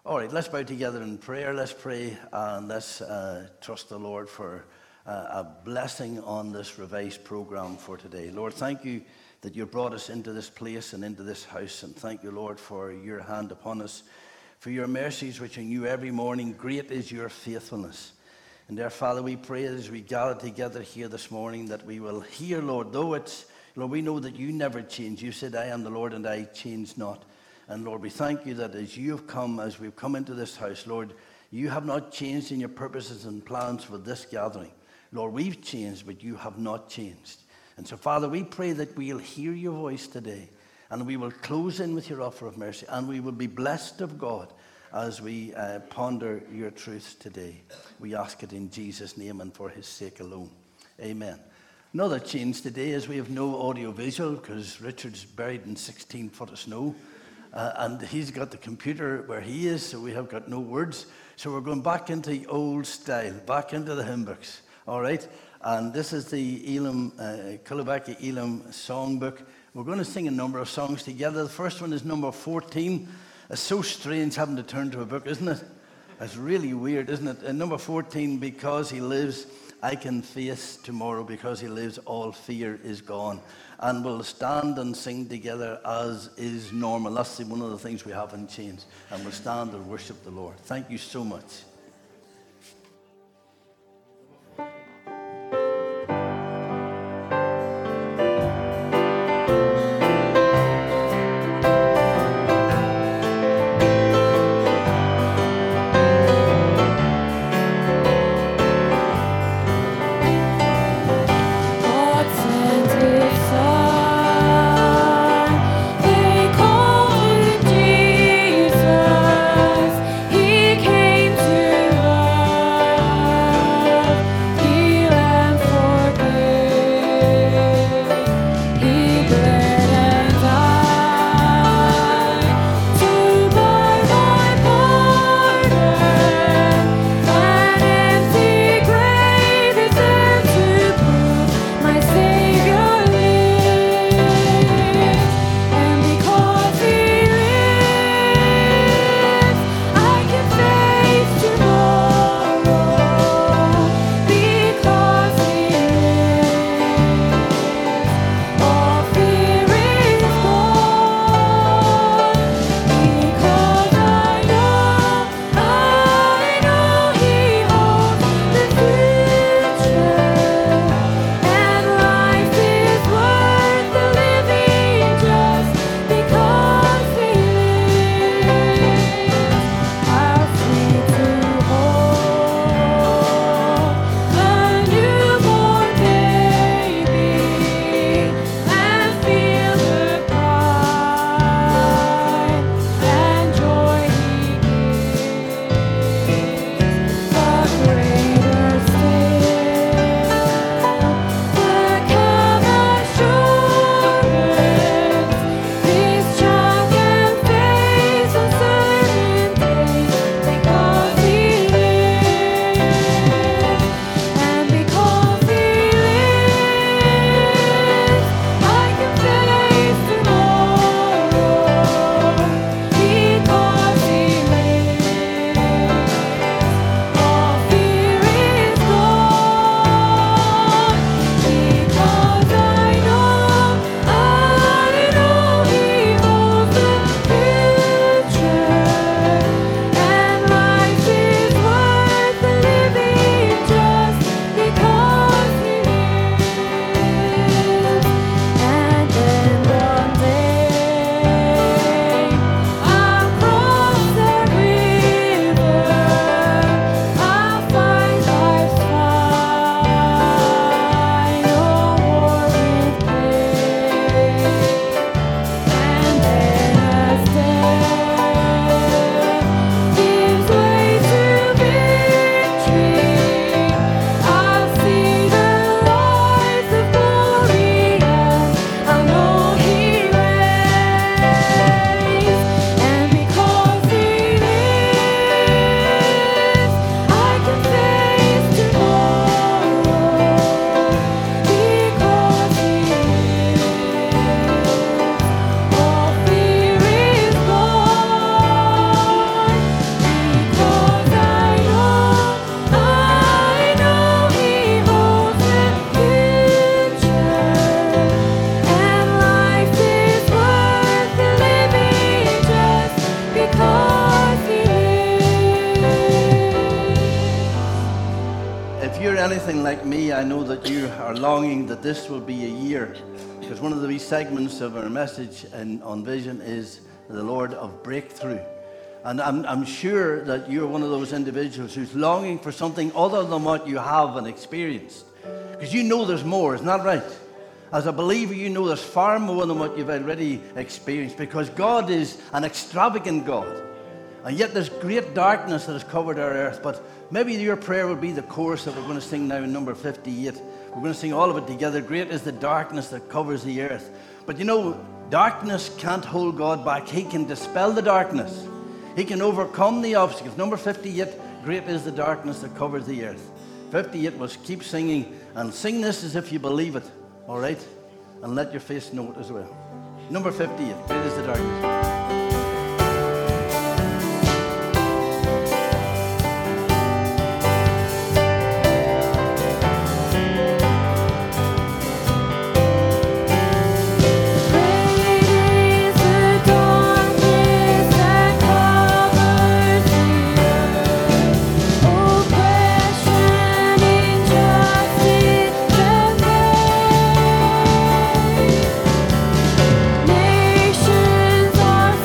All right, let's bow together in prayer. Let's pray and let's trust the Lord for a blessing on this revised program for today. Lord, thank you that you brought us into this place and into this house. And thank you, Lord, for your hand upon us, for your mercies which are new every morning. Great is your faithfulness. And dear Father, we pray as we gather together here this morning that we will hear, Lord, Lord, we know that you never change. You said, I am the Lord and I change not. And Lord, we thank you that as you have come, as we've come into this house, Lord, you have not changed in your purposes and plans for this gathering. Lord, we've changed, but you have not changed. And so, Father, we pray that we'll hear your voice today, and we will close in with your offer of mercy, and we will be blessed of God as we ponder your truths today. We ask it in Jesus' name and for his sake alone. Amen. Another change today is we have no audio visual because Richard's buried in 16 foot of snow. And he's got the computer where he is, so we have got no words. So we're going back into the old style, back into the hymn books. All right? And this is the Elam, Culabaki Elam songbook. We're going to sing a number of songs together. The first one is number 14. It's so strange having to turn to a book, isn't it? It's really weird, isn't it? And number 14, because he lives, I can face tomorrow. Because he lives, all fear is gone. And we'll stand and sing together as is normal. That's one of the things we haven't changed. And we'll stand and worship the Lord. Thank you so much. He came to anything like me, I know that you are longing that this will be a year, because one of the wee segments of our message on Vision is the Lord of breakthrough. And I'm sure that you're one of those individuals who's longing for something other than what you have and experienced. Because you know there's more, isn't that right? As a believer, you know there's far more than what you've already experienced, because God is an extravagant God. And yet there's great darkness that has covered our earth. But maybe your prayer will be the chorus that we're going to sing now in number 58. We're going to sing all of it together. Great is the darkness that covers the earth. But you know, darkness can't hold God back. He can dispel the darkness. He can overcome the obstacles. Number 58, great is the darkness that covers the earth. 58 was keep singing, and sing this as if you believe it, all right? And let your face know it as well. Number 58, great is the darkness. Nations are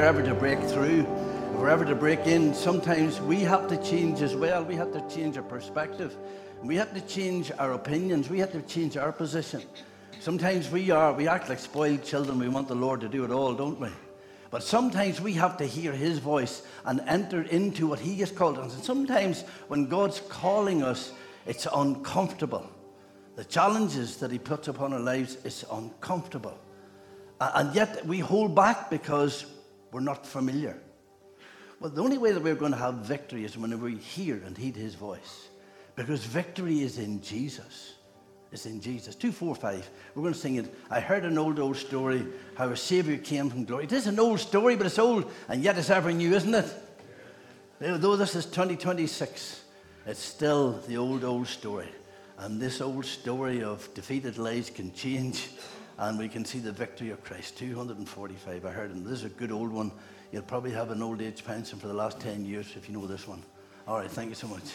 ever to break through, if we're ever to break in, sometimes we have to change as well. We have to change our perspective. We have to change our opinions. We have to change our position. Sometimes we act like spoiled children. We want the Lord to do it all, don't we? But sometimes we have to hear His voice and enter into what He has called us. And sometimes when God's calling us, it's uncomfortable. The challenges that He puts upon our lives is uncomfortable. And yet we hold back because we're not familiar. Well, the only way that we're going to have victory is when we hear and heed His voice. Because victory is in Jesus. It's in Jesus. 245. We're going to sing it. I heard an old story, how a Savior came from glory. It is an old story, but it's old, and yet it's ever new, isn't it? Though this is 2026, it's still the old story. And this old story of defeated lives can change, and we can see the victory of Christ. 245. I heard, and this is a good old one. You'll probably have an old age pension for the last 10 years if you know this one. All right, thank you so much.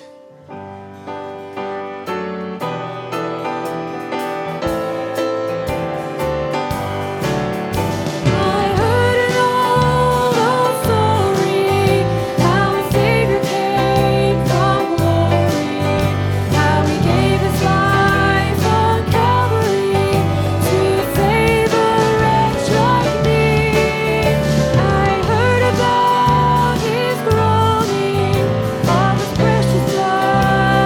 Precious blood.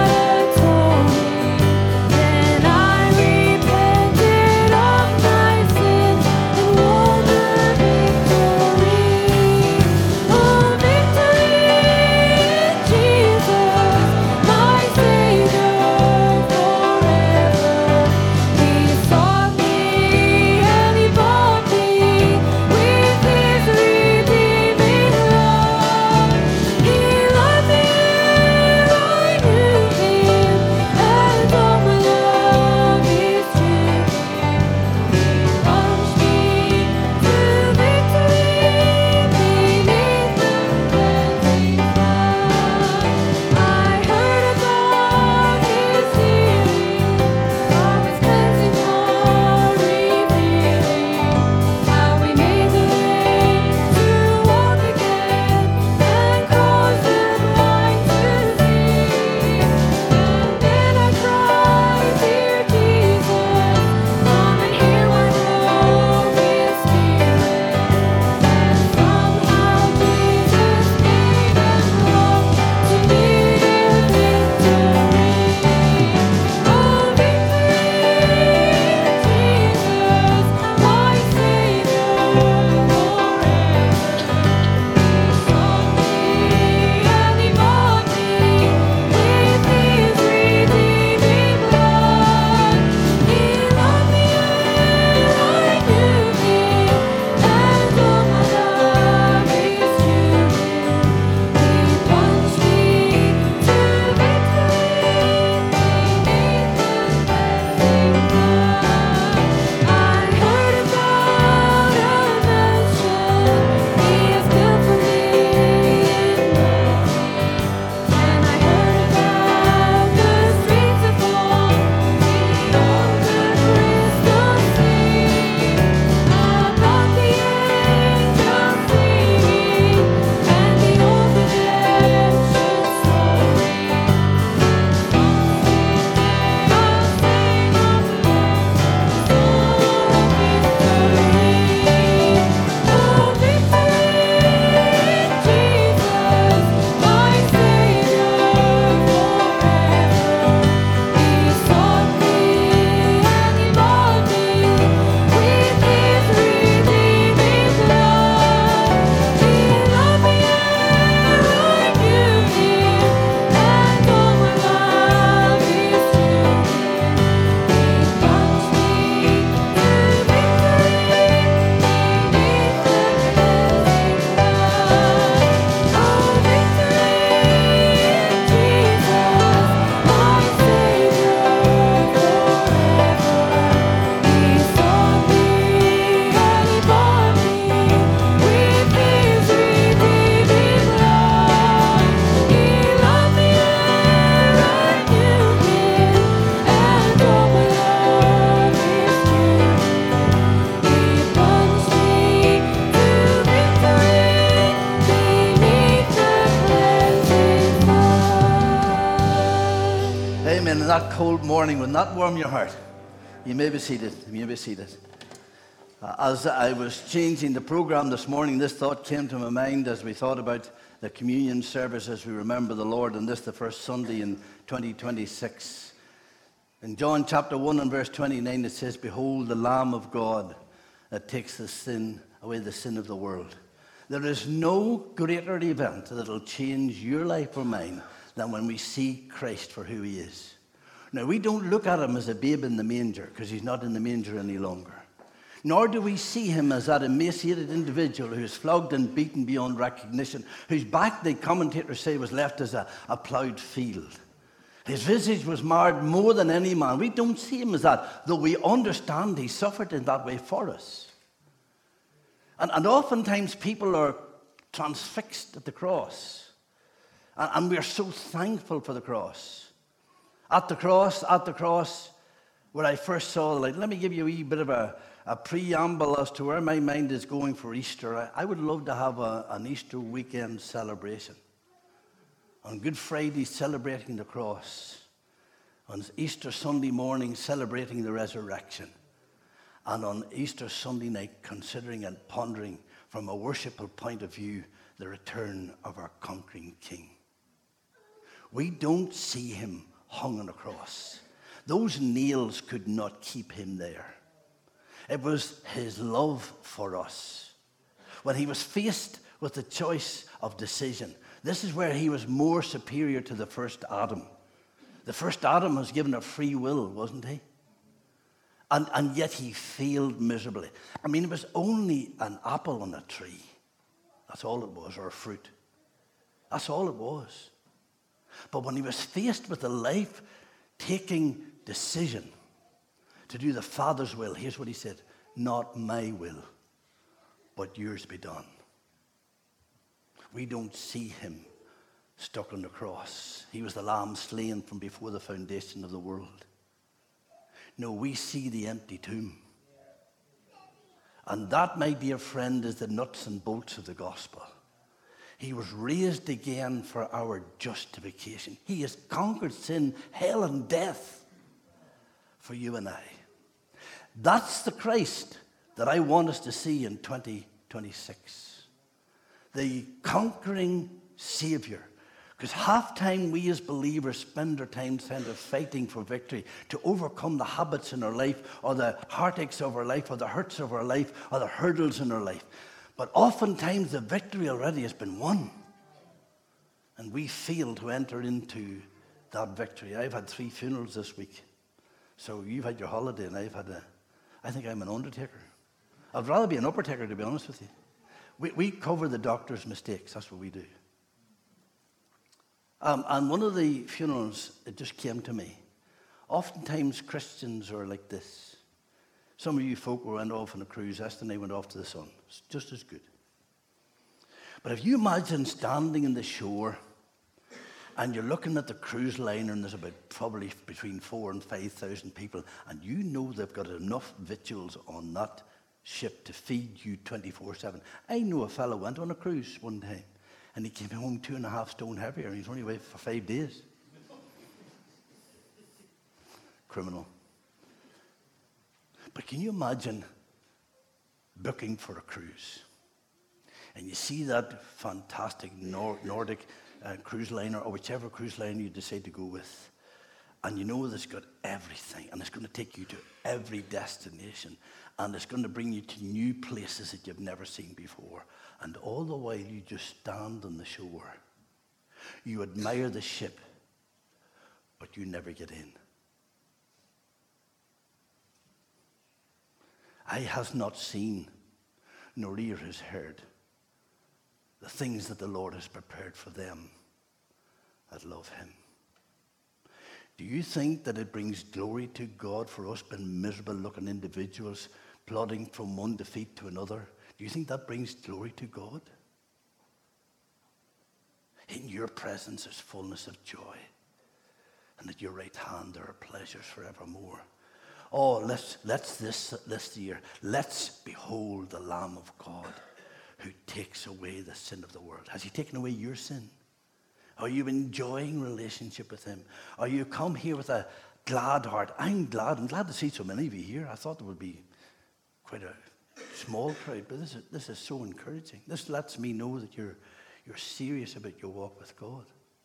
cold morning will not warm your heart. You may be seated. You may be seated. As I was changing the program this morning, this thought came to my mind as we thought about the communion service as we remember the Lord, and this the first Sunday in 2026. In John chapter 1 and verse 29 it says, "Behold the Lamb of God that takes away the sin of the world." There is no greater event that will change your life or mine than when we see Christ for who he is. Now, we don't look at him as a babe in the manger, because he's not in the manger any longer. Nor do we see him as that emaciated individual who's flogged and beaten beyond recognition, whose back, the commentators say, was left as a ploughed field. His visage was marred more than any man. We don't see him as that, though we understand he suffered in that way for us. And oftentimes people are transfixed at the cross. And we are so thankful for the cross. At the cross, where I first saw the light. Let me give you a wee bit of a preamble as to where my mind is going for Easter. I would love to have an Easter weekend celebration. On Good Friday, celebrating the cross. On Easter Sunday morning, celebrating the resurrection. And on Easter Sunday night, considering and pondering from a worshipful point of view the return of our conquering King. We don't see him hung on a cross. Those nails could not keep him there. It was his love for us. When he was faced with the choice of decision, this is where he was more superior to the first Adam. The first Adam was given a free will, wasn't he? And yet he failed miserably. I mean, it was only an apple on a tree. That's all it was, or a fruit. That's all it was. But when he was faced with a life-taking decision to do the Father's will, here's what he said: "Not my will, but yours be done." We don't see him stuck on the cross. He was the lamb slain from before the foundation of the world. No, we see the empty tomb. And that, my dear friend, is the nuts and bolts of the gospel. He was raised again for our justification. He has conquered sin, hell, and death for you and I. That's the Christ that I want us to see in 2026. The conquering Savior. Because half time we as believers spend our time fighting for victory, to overcome the habits in our life, or the heartaches of our life, or the hurts of our life, or the hurdles in our life. But oftentimes the victory already has been won. And we fail to enter into that victory. I've had 3 funerals this week. So you've had your holiday, and I think I'm an undertaker. I'd rather be an uppertaker, to be honest with you. We cover the doctor's mistakes. That's what we do. And one of the funerals, it just came to me. Oftentimes Christians are like this. Some of you folk went off on a cruise. Esther and I went off to the sun. It's just as good. But if you imagine standing in the shore and you're looking at the cruise liner, and there's about probably between 4,000 and 5,000 people, and you know they've got enough victuals on that ship to feed you 24/7. I know a fellow went on a cruise one time, and he came home 2.5 stone heavier, and he's only away for 5 days. Criminal. But can you imagine booking for a cruise? And you see that fantastic Nordic cruise liner, or whichever cruise liner you decide to go with. And you know that it's got everything. And it's going to take you to every destination. And it's going to bring you to new places that you've never seen before. And all the while you just stand on the shore. You admire the ship, but you never get in. Eye has not seen, nor ear has heard the things that the Lord has prepared for them that love him. Do you think that it brings glory to God for us being miserable-looking individuals plodding from one defeat to another? Do you think that brings glory to God? In your presence is fullness of joy, and at your right hand there are pleasures forevermore. Oh, let's this year, let's behold the Lamb of God who takes away the sin of the world. Has he taken away your sin? Are you enjoying relationship with him? Are you come here with a glad heart. I'm glad to see so many of you here. I thought there would be quite a small crowd, but this is so encouraging. This lets me know that you're serious about your walk with God.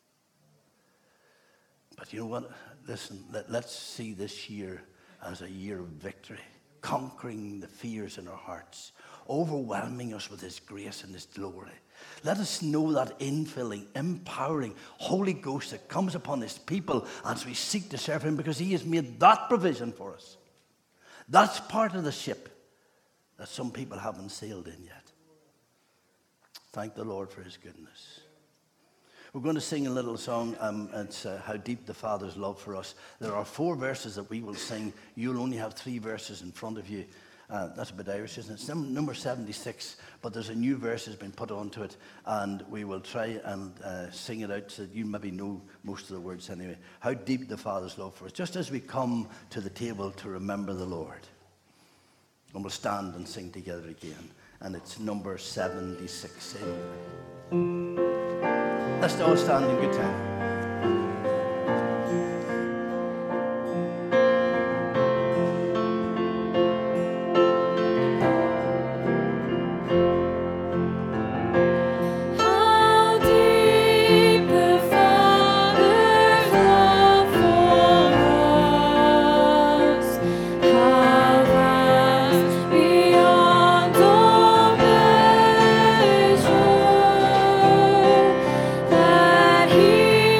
But you know what? Listen, let's see this year as a year of victory, conquering the fears in our hearts, overwhelming us with His grace and His glory. Let us know that infilling, empowering Holy Ghost that comes upon His people as we seek to serve Him, because He has made that provision for us. That's part of the ship that some people haven't sailed in yet. Thank the Lord for His goodness. We're going to sing a little song. It's How Deep the Father's Love for Us. There are 4 verses that we will sing. You'll only have 3 verses in front of you. That's a bit Irish, isn't it? It's number 76, but there's a new verse that's been put onto it, and we will try and sing it out so that you maybe know most of the words anyway. How deep the Father's love for us, just as we come to the table to remember the Lord. And we'll stand and sing together again, and it's number 76 anyway. Let's all stand in good time. He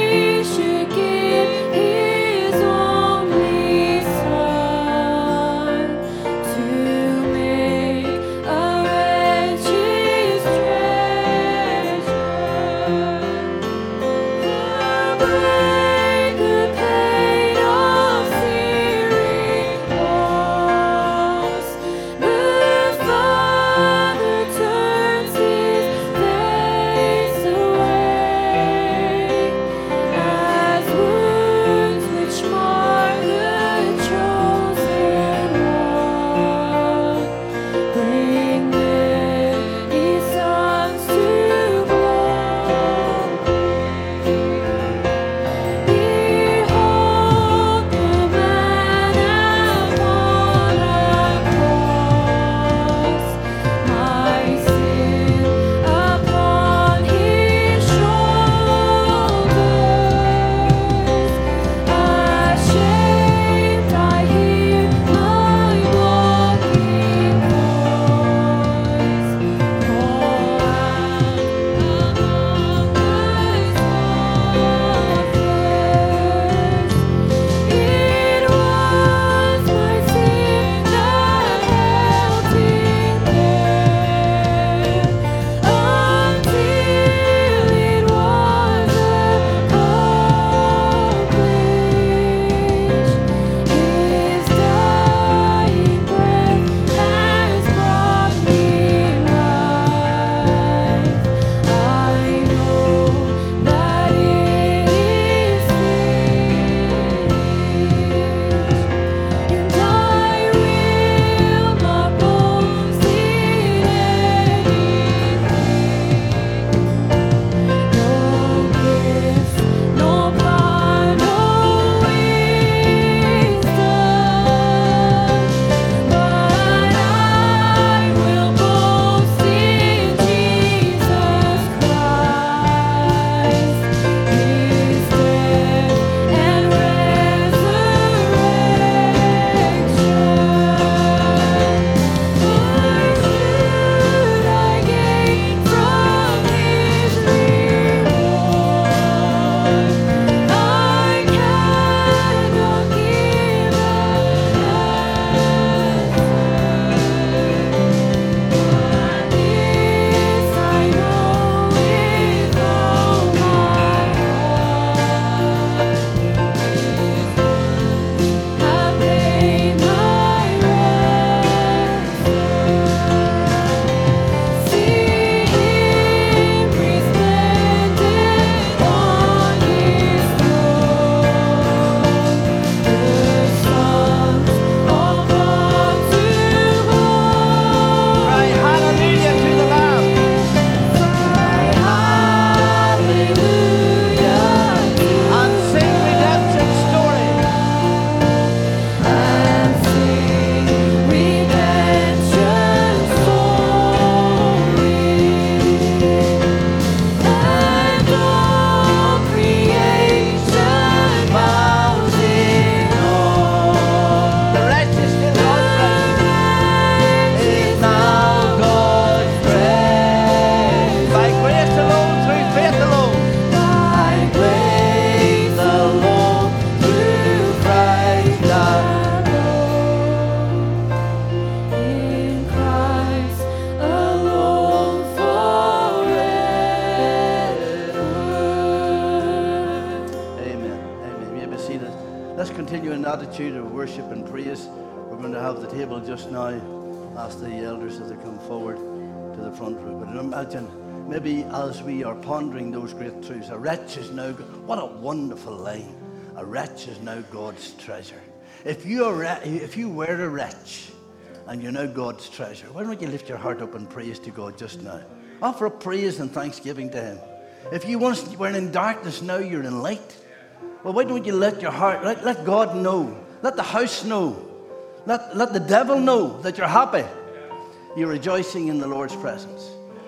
attitude of worship and praise, we're going to have the table just now. Ask the elders as they come forward to the front row. But imagine, maybe as we are pondering those great truths, a wretch is now, what a wonderful line, a wretch is now God's treasure. If you were a wretch and you're now God's treasure, why don't you lift your heart up and praise to God just now? Offer up praise and thanksgiving to Him. If you once were in darkness, now you're in light. Well, why don't you let your heart, let God know, let the house know, let the devil know that you're happy. You're rejoicing in the Lord's presence.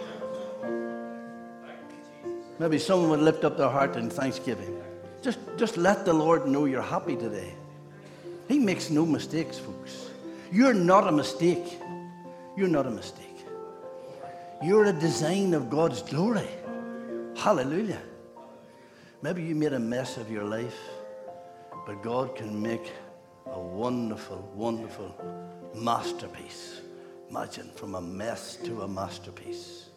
Maybe someone would lift up their heart in thanksgiving. Just let the Lord know you're happy today. He makes no mistakes, folks. You're not a mistake. You're not a mistake. You're a design of God's glory. Hallelujah. Maybe you made a mess of your life, but God can make a wonderful, wonderful masterpiece. Imagine, from a mess to a masterpiece.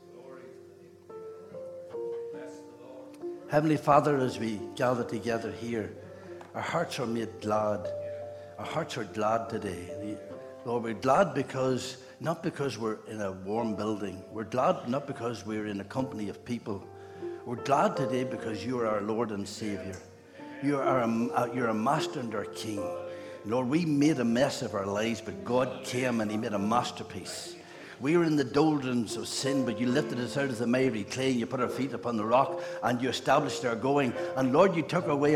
Heavenly Father, as we gather together here, our hearts are made glad. Our hearts are glad today. Lord, we're glad not because we're in a warm building. We're glad not because we're in a company of people. We're glad today because you are our Lord and Savior. You're a master and our King. Lord, we made a mess of our lives, but God came and He made a masterpiece. We were in the doldrums of sin, but you lifted us out of the miry clay and you put our feet upon the rock and you established our going. And Lord, you took away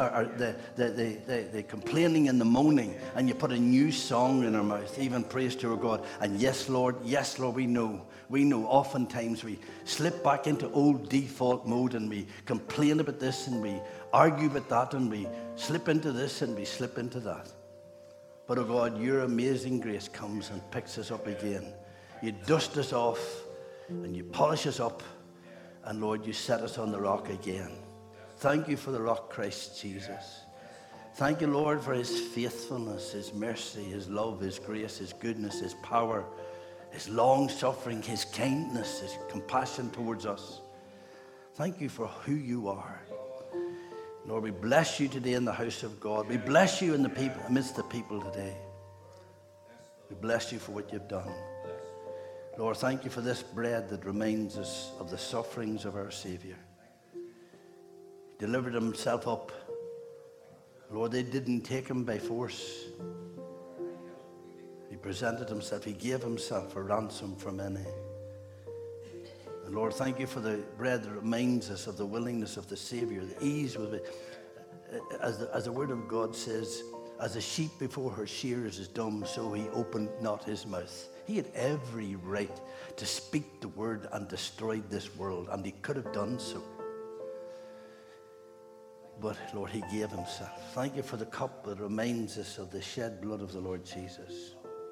the complaining and the moaning, and you put a new song in our mouth, even praise to our God. And yes, Lord, we know oftentimes we slip back into old default mode and we complain about this and we argue about that and we slip into this and we slip into that. But oh God, your amazing grace comes and picks us up again. You dust us off and you polish us up, and Lord, you set us on the rock again. Thank you for the rock, Christ Jesus. Thank you, Lord, for His faithfulness, His mercy, His love, His grace, His goodness, His power, His long suffering, His kindness, His compassion towards us. Thank you for who you are. Lord, we bless you today in the house of God. We bless you in the people, amidst the people today. We bless you for what you've done. Lord, thank you for this bread that reminds us of the sufferings of our Savior. He delivered Himself up. Lord, they didn't take Him by force. He presented Himself. He gave Himself a ransom for many. And Lord, thank you for the bread that reminds us of the willingness of the Savior, the ease with it. As the Word of God says, as a sheep before her shearers is dumb, so He opened not His mouth. He had every right to speak the word and destroy this world, and He could have done so. But Lord, He gave Himself. Thank you for the cup that reminds us of the shed blood of the Lord Jesus.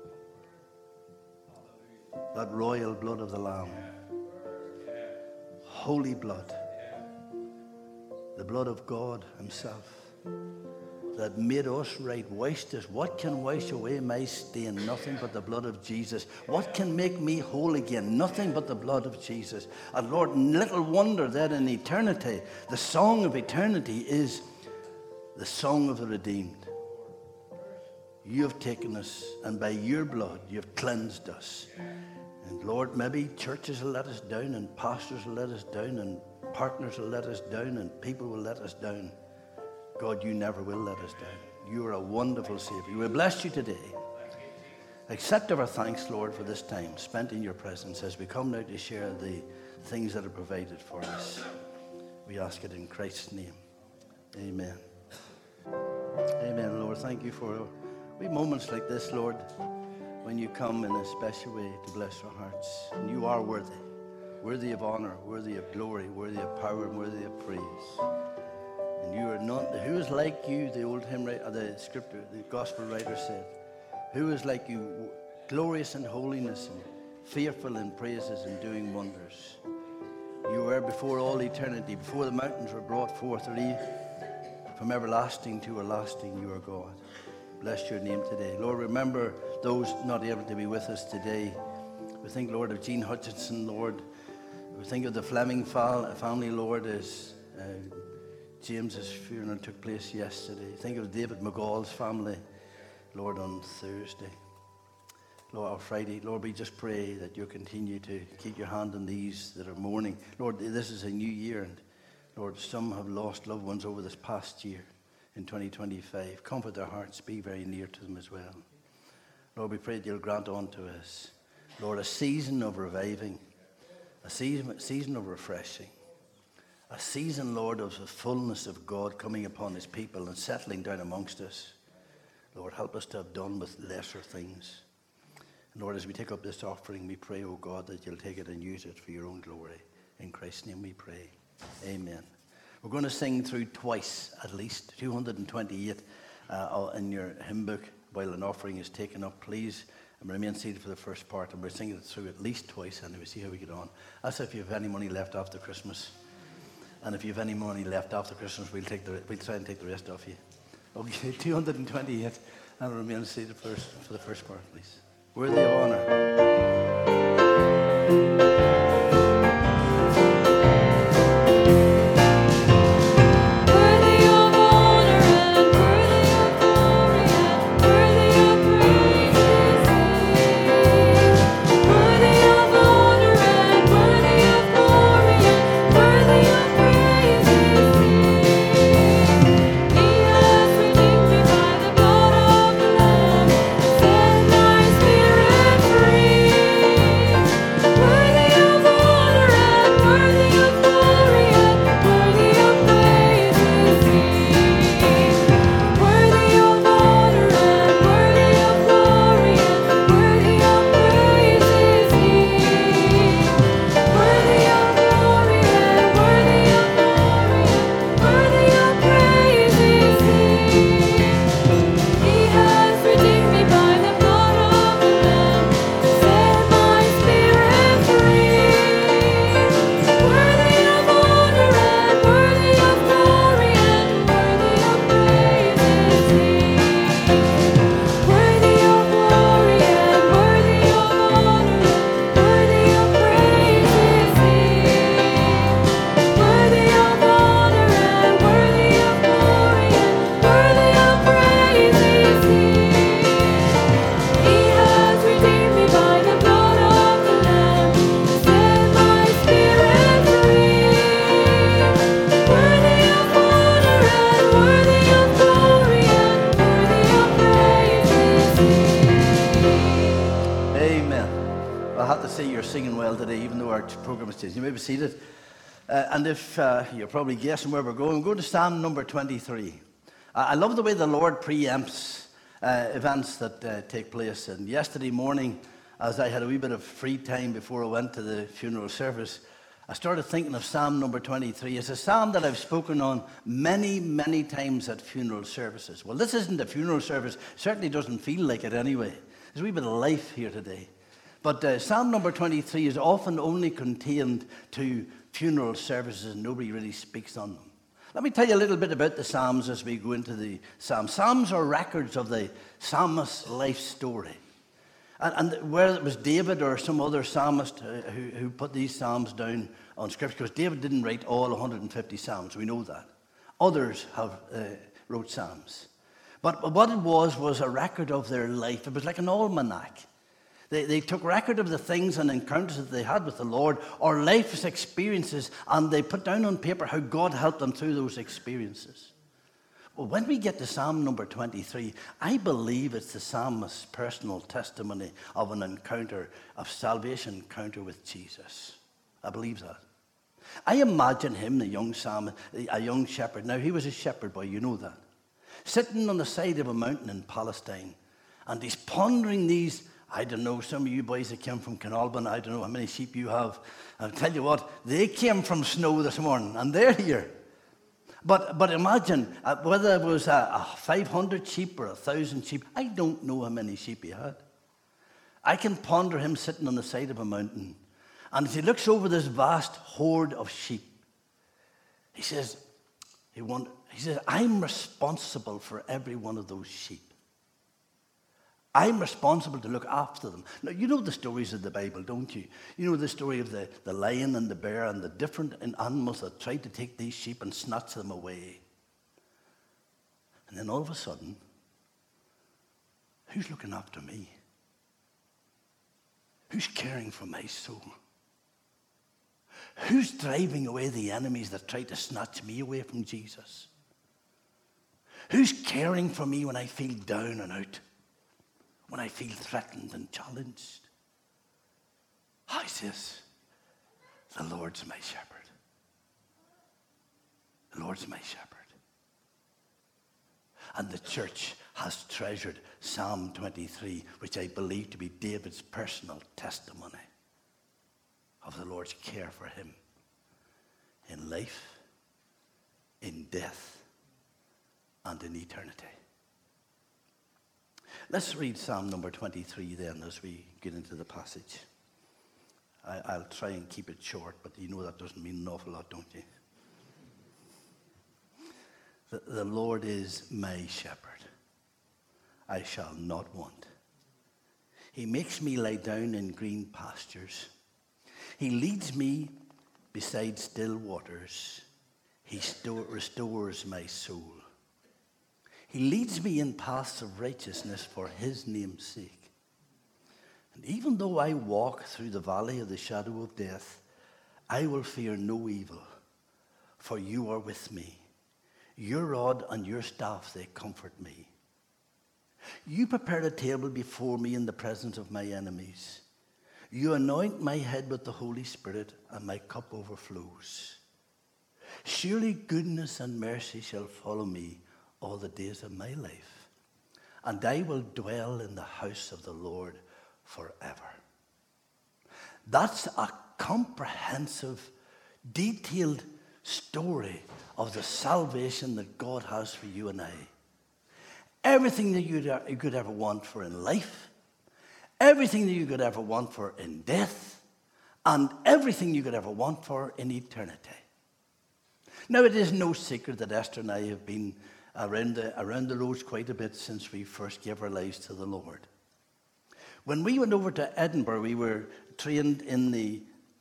That royal blood of the Lamb. Holy blood. The blood of God Himself. That made us right, washed us. What can wash away my stain? Nothing but the blood of Jesus. What can make me whole again? Nothing but the blood of Jesus. And Lord, little wonder that in eternity, the song of eternity is the song of the redeemed. You have taken us, and by your blood, you have cleansed us. And Lord, maybe churches will let us down, and pastors will let us down, and partners will let us down, and people will let us down. God, you never will let us down. You are a wonderful Savior. We bless you today. Accept our thanks, Lord, for this time spent in your presence as we come now to share the things that are provided for us. We ask it in Christ's name. Amen. Amen, Lord. Thank you for moments like this, Lord, when you come in a special way to bless our hearts. And you are worthy of honor, worthy of glory, worthy of power, and worthy of praise. And you are not, who is like you, the old hymn writer, the scripture, the gospel writer said, who is like you, glorious in holiness and fearful in praises and doing wonders. You were before all eternity, before the mountains were brought forth, from everlasting to everlasting, you are God. Bless your name today. Lord, remember those not able to be with us today. We think, Lord, of Jean Hutchinson, Lord. We think of the Fleming family, Lord, as James's funeral took place yesterday. Think of David McGall's family, Lord, on Thursday. Lord, or Friday. Lord, we just pray that you continue to keep your hand on these that are mourning. Lord, this is a new year, and Lord, some have lost loved ones over this past year in 2025. Comfort their hearts, be very near to them as well. Lord, we pray that you'll grant unto us, Lord, a season of reviving, a season of refreshing, a season, Lord, of the fullness of God coming upon his people and settling down amongst us. Lord, help us to have done with lesser things. And Lord, as we take up this offering, we pray, oh God, that you'll take it and use it for your own glory. In Christ's name we pray. Amen. We're going to sing through twice, at least, 228 in your hymn book. While an offering is taken up, please remain seated for the first part, and we're singing it through at least twice, and we'll see how we get on. That's if you have any money left after Christmas. And if you have any money left after Christmas, we'll try and take the rest off you. Okay, 228, and remain seated first for the first part, please. Worthy of honor. You may be seated. And if you're probably guessing where we're going to Psalm number 23. I love the way the Lord preempts events that take place. And yesterday morning, as I had a wee bit of free time before I went to the funeral service, I started thinking of Psalm number 23. It's a psalm that I've spoken on many, many times at funeral services. Well, this isn't a funeral service. Certainly doesn't feel like it anyway. There's a wee bit of life here today. But Psalm number 23 is often only contained to funeral services, and nobody really speaks on them. Let me tell you a little bit about the Psalms as we go into the Psalms. Psalms are records of the psalmist's life story. And whether it was David or some other psalmist who put these Psalms down on Scripture, because David didn't write all 150 Psalms, we know that. Others have wrote Psalms. But what it was a record of their life. It was like an almanac. They took record of the things and encounters that they had with the Lord, or life's experiences, and they put down on paper how God helped them through those experiences. Well, when we get to Psalm number 23, I believe it's the psalmist's personal testimony of an encounter, of salvation encounter with Jesus. I believe that. I imagine him, a young shepherd. Now, he was a shepherd boy, you know that. Sitting on the side of a mountain in Palestine, and he's pondering these. I don't know, some of you boys that came from Kinalban, I don't know how many sheep you have. I'll tell you what, they came from snow this morning, and they're here. But imagine, whether it was 500 sheep or 1,000 sheep, I don't know how many sheep he had. I can ponder him sitting on the side of a mountain, and as he looks over this vast horde of sheep, he says, I'm responsible for every one of those sheep. I'm responsible to look after them. Now, you know the stories of the Bible, don't you? You know the story of the lion and the bear and the different animals that tried to take these sheep and snatch them away. And then all of a sudden, who's looking after me? Who's caring for my soul? Who's driving away the enemies that try to snatch me away from Jesus? Who's caring for me when I feel down and out? When I feel threatened and challenged? How's this? The Lord's my shepherd. The Lord's my shepherd. And the church has treasured Psalm 23, which I believe to be David's personal testimony of the Lord's care for him in life, in death, and in eternity. Let's read Psalm number 23 then as we get into the passage. I'll try and keep it short, but you know that doesn't mean an awful lot, don't you? The Lord is my shepherd. I shall not want. He makes me lie down in green pastures. He leads me beside still waters. He restores my soul. He leads me in paths of righteousness for his name's sake. And even though I walk through the valley of the shadow of death, I will fear no evil, for you are with me. Your rod and your staff, they comfort me. You prepare a table before me in the presence of my enemies. You anoint my head with the Holy Spirit, and my cup overflows. Surely goodness and mercy shall follow me all the days of my life, and I will dwell in the house of the Lord forever. That's a comprehensive, detailed story of the salvation that God has for you and I. Everything that you could ever want for in life, everything that you could ever want for in death, and everything you could ever want for in eternity. Now, it is no secret that Esther and I have been around the roads quite a bit since we first gave our lives to the Lord. When we went over to Edinburgh, we were trained in the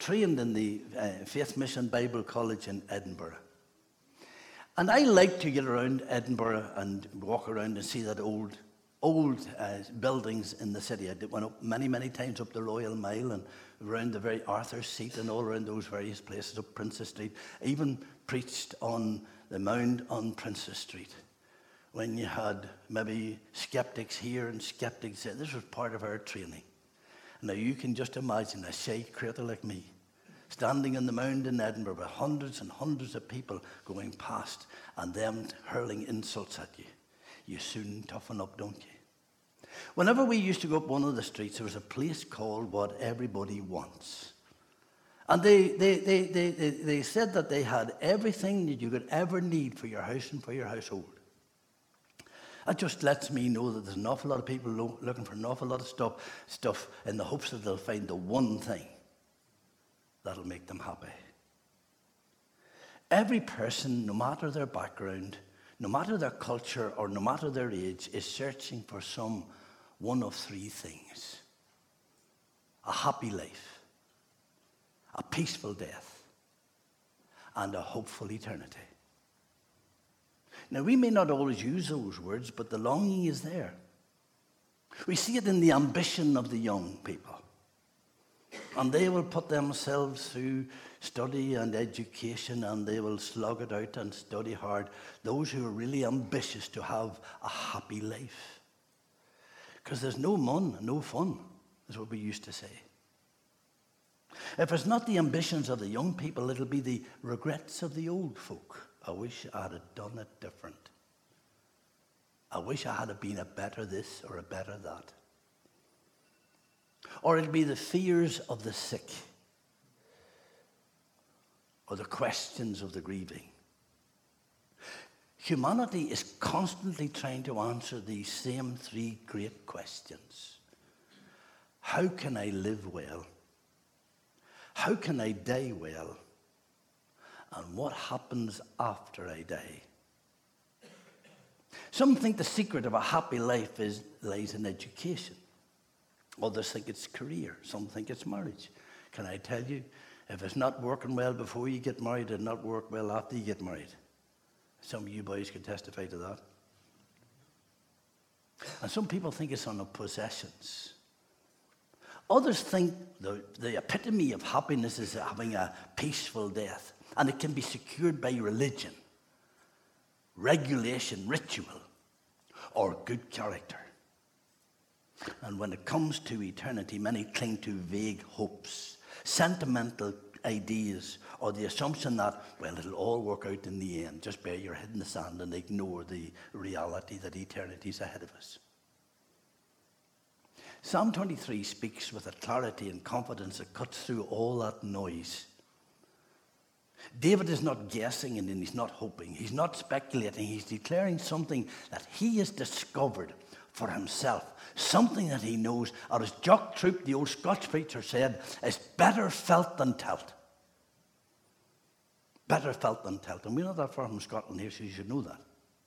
Faith Mission Bible College in Edinburgh. And I like to get around Edinburgh and walk around and see that old buildings in the city. I went up many times up the Royal Mile and around the very Arthur's Seat and all around those various places up Princess Street. I even preached on the mound on Princess Street when you had maybe skeptics here and skeptics there. This was part of our training. Now you can just imagine a shy creature like me standing on the mound in Edinburgh with hundreds and hundreds of people going past and them hurling insults at you. You soon toughen up, don't you? Whenever we used to go up one of the streets, there was a place called What Everybody Wants. And they said that they had everything that you could ever need for your house and for your household. That just lets me know that there's an awful lot of people looking for an awful lot of stuff in the hopes that they'll find the one thing that'll make them happy. Every person, no matter their background, no matter their culture, or no matter their age, is searching for one of three things: a happy life, a peaceful death, and a hopeful eternity. Now, we may not always use those words, but the longing is there. We see it in the ambition of the young people. And they will put themselves through study and education, and they will slug it out and study hard. Those who are really ambitious to have a happy life. Because there's no fun, is what we used to say. If it's not the ambitions of the young people, it'll be the regrets of the old folk. I wish I had done it different. I wish I had been a better this or a better that. Or it'll be the fears of the sick, or the questions of the grieving. Humanity is constantly trying to answer these same three great questions. How can I live well? How can I die well? And what happens after I die? Some think the secret of a happy life lies in education. Others think it's career. Some think it's marriage. Can I tell you, if it's not working well before you get married, it'll not work well after you get married. Some of you boys can testify to that. And some people think it's on the possessions. Others think the epitome of happiness is having a peaceful death. And it can be secured by religion, regulation, ritual, or good character. And when it comes to eternity, many cling to vague hopes, sentimental ideas, or the assumption that, well, it'll all work out in the end. Just bury your head in the sand and ignore the reality that eternity is ahead of us. Psalm 23 speaks with a clarity and confidence that cuts through all that noise. David is not guessing and he's not hoping. He's not speculating. He's declaring something that he has discovered for himself. Something that he knows, or as Jock Troop, the old Scotch preacher, said, is better felt than telt. Better felt than telt. And we're not that far from Scotland here, so you should know that.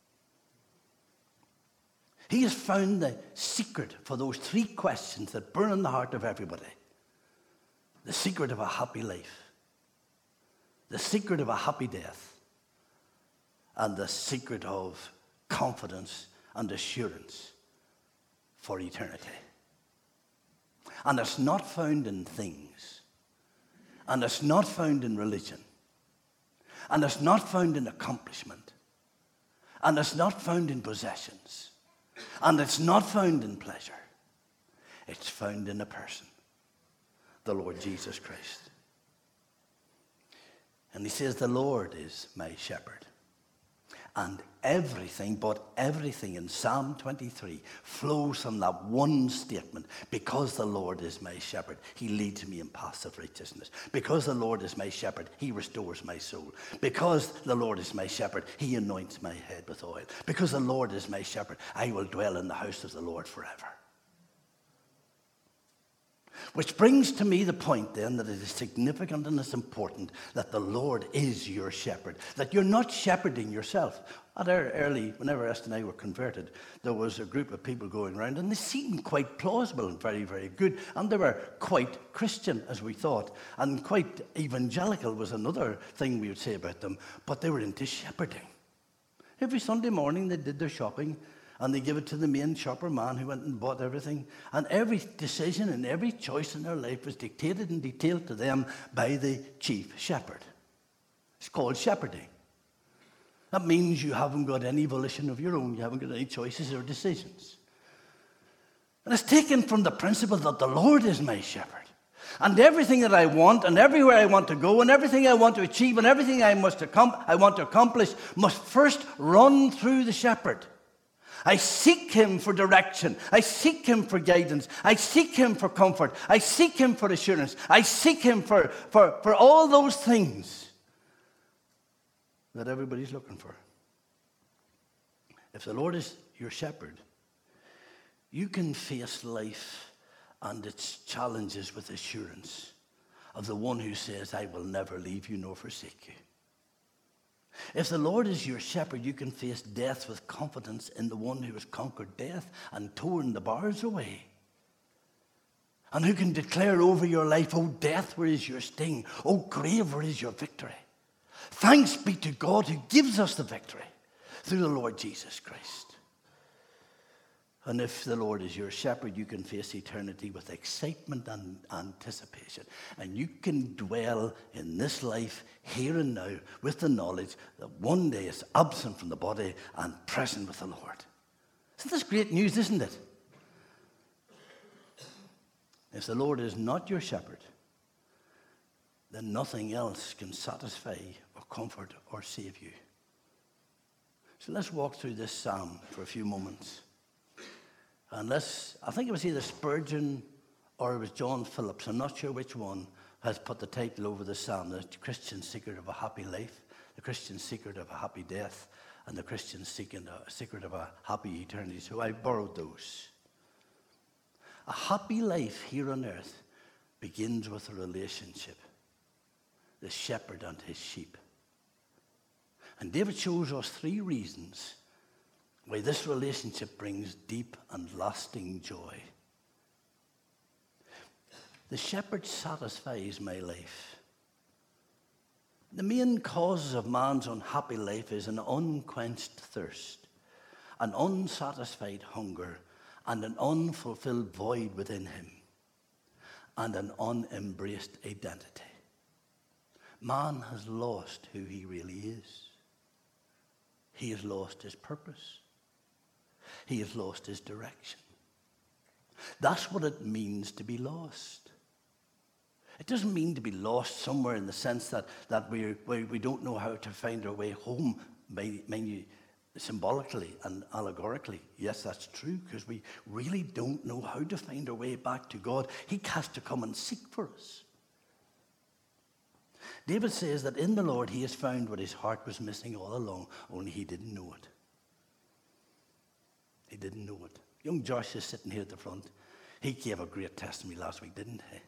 He has found the secret for those three questions that burn in the heart of everybody. The secret of a happy life. The secret of a happy death. And the secret of confidence and assurance for eternity. And it's not found in things. And it's not found in religion. And it's not found in accomplishment. And it's not found in possessions. And it's not found in pleasure. It's found in a person, the Lord Jesus Christ. And he says, the Lord is my shepherd. And everything, but everything in Psalm 23 flows from that one statement. Because the Lord is my shepherd, he leads me in paths of righteousness. Because the Lord is my shepherd, he restores my soul. Because the Lord is my shepherd, he anoints my head with oil. Because the Lord is my shepherd, I will dwell in the house of the Lord forever. Which brings to me the point then that it is significant and it's important that the Lord is your shepherd. That you're not shepherding yourself. At our whenever Esther and I were converted, there was a group of people going around and they seemed quite plausible and very, very good. And they were quite Christian, as we thought. And quite evangelical was another thing we would say about them. But they were into shepherding. Every Sunday morning they did their shopping. And they give it to the main shopper man who went and bought everything. And every decision and every choice in their life was dictated and detailed to them by the chief shepherd. It's called shepherding. That means you haven't got any volition of your own. You haven't got any choices or decisions. And it's taken from the principle that the Lord is my shepherd. And everything that I want and everywhere I want to go and everything I want to achieve and everything I want to accomplish must first run through the shepherd. I seek him for direction. I seek him for guidance. I seek him for comfort. I seek him for assurance. I seek him for all those things that everybody's looking for. If the Lord is your shepherd, you can face life and its challenges with assurance of the one who says, I will never leave you nor forsake you. If the Lord is your shepherd, you can face death with confidence in the one who has conquered death and torn the bars away. And who can declare over your life, oh death, where is your sting? Oh grave, where is your victory? Thanks be to God who gives us the victory through the Lord Jesus Christ. And if the Lord is your shepherd, you can face eternity with excitement and anticipation. And you can dwell in this life here and now with the knowledge that one day is absent from the body and present with the Lord. Isn't this great news, isn't it? If the Lord is not your shepherd, then nothing else can satisfy or comfort or save you. So let's walk through this psalm for a few moments. And I think it was either Spurgeon or it was John Phillips, I'm not sure which one, has put the title over the psalm, The Christian Secret of a Happy Life, The Christian Secret of a Happy Death, and The Christian Secret of a Happy Eternity. So I borrowed those. A happy life here on earth begins with a relationship, the shepherd and his sheep. And David shows us three reasons why this relationship brings deep and lasting joy. The shepherd satisfies my life. The main causes of man's unhappy life is an unquenched thirst. an unsatisfied hunger, and an unfulfilled void within him, and an unembraced identity. Man has lost who he really is. He has lost his purpose. He has lost his direction. That's what it means to be lost. It doesn't mean to be lost somewhere in the sense that we don't know how to find our way home, symbolically and allegorically. Yes, that's true, because we really don't know how to find our way back to God. He has to come and seek for us. David says that in the Lord he has found what his heart was missing all along, only he didn't know it. He didn't know it. Young Josh is sitting here at the front. He gave a great testimony last week, didn't he?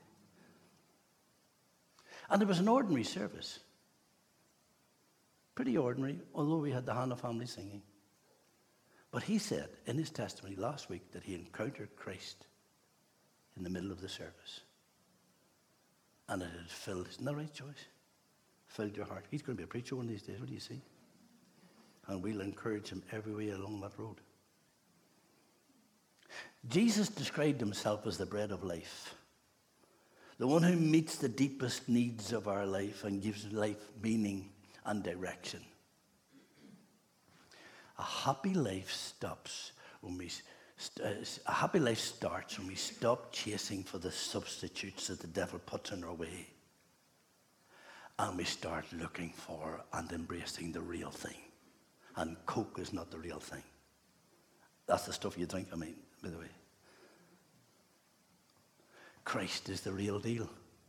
And it was an ordinary service. Pretty ordinary, although we had the Hannah family singing. But he said in his testimony last week that he encountered Christ in the middle of the service. And it had filled, isn't that right, Joyce? Filled your heart. He's going to be a preacher one of these days, what do you see? And we'll encourage him every way along that road. Jesus described himself as the bread of life. The one who meets the deepest needs of our life and gives life meaning and direction. A happy life starts when we stop chasing for the substitutes that the devil puts in our way, and we start looking for and embracing the real thing. And Coke is not the real thing. That's the stuff you drink, I mean, by the way. Christ is the real deal.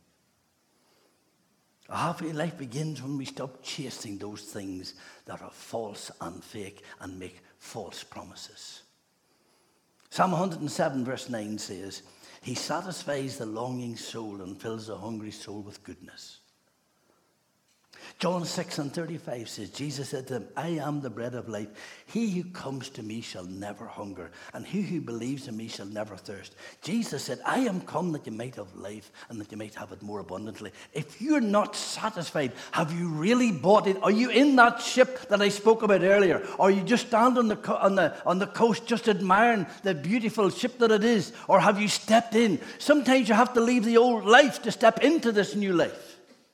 A happy life begins when we stop chasing those things that are false and fake and make false promises. Psalm 107 verse 9 says, he satisfies the longing soul and fills the hungry soul with goodness. John 6:35 says, Jesus said to them, I am the bread of life. He who comes to me shall never hunger, and he who believes in me shall never thirst. Jesus said, I am come that you might have life and that you might have it more abundantly. If you're not satisfied, have you really bought it? Are you in that ship that I spoke about earlier? Or are you just standing on the coast just admiring the beautiful ship that it is? Or have you stepped in? Sometimes you have to leave the old life to step into this new life.